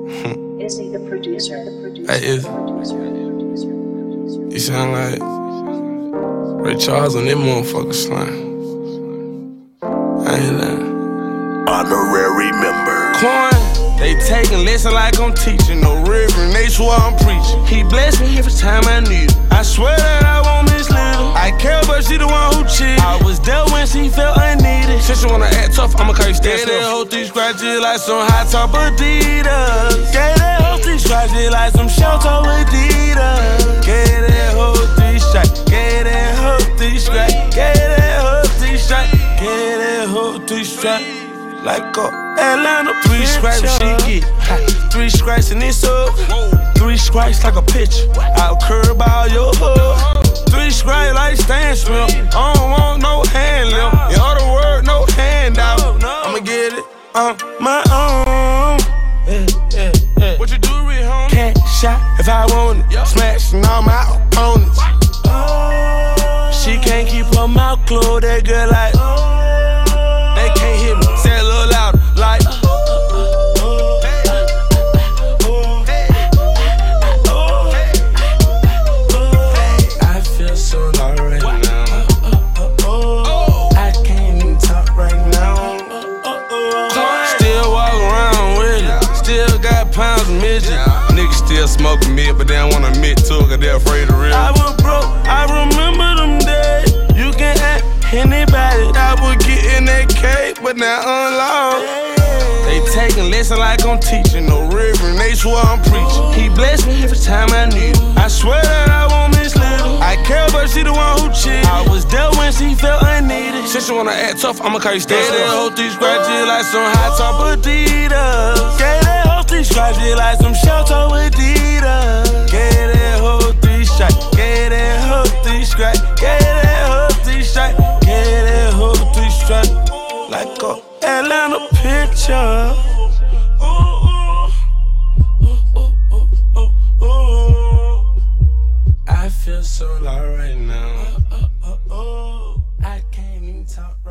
Izzy the producer. Hey, Izzy. You sound like Ray Charles on that motherfucker slang. I ain't lying. Honorary member. Coin, they taking lesson like I'm teaching. No reverend, they swear I'm preaching. He blessed me every time I need it. I swear that I won't mislead her. I care, but she the one who cheated. I was there when she felt unneeded. Since you wanna act tough, I'ma call you stand up. That hoe 3 scratches like some high top Adidas. Gave that hoe 3 scratches like some shell toe Adidas. Gave that hoe 3 strikes. Gave that hoe 3 strikes. Gave that hoe 3 strikes. Gave that hoe 3 strikes. Like a Atlanta 3 strikes she get. 3 strikes and it's up. 3 strikes like a pitch. I'll curb all your hood. 3 strikes like Stan Smith. I don't want no hand limp. In other words, no handout. I'ma get it on my own. What you do, real homie? Can't shot if I want it. Smashing all my opponents. She can't keep her mouth closed. That girl like they can't hit me. Say it a little louder, like I feel so low right now. I can't even talk right now. Still walk around with it. Still got pounds of midget. Niggas still smoking mid, but they don't wanna admit to it, cause they afraid of real. I was broke, I remember them days. You can ask anybody. I was getting that cake, but now unlocked. They taking lesson like I'm teaching. No reverend, they swear I'm preaching. He blessed me every time I need it. I swear that I won't mislead her. I care, but she the one who cheated. I was there when she felt unneeded. Since you wanna act tough, I'ma call you stand up. That hoe 3 scratches like some high top Adidas. Gave that hoe 3 scratches like some shell toe Adidas. Gave that hoe 3 strikes. Gave that hoe 3 scratches. Gave that hoe 3 strikes. Gave that hoe 3 strikes. Like a Atlanta picture. I feel so low right now. I can't even talk right now.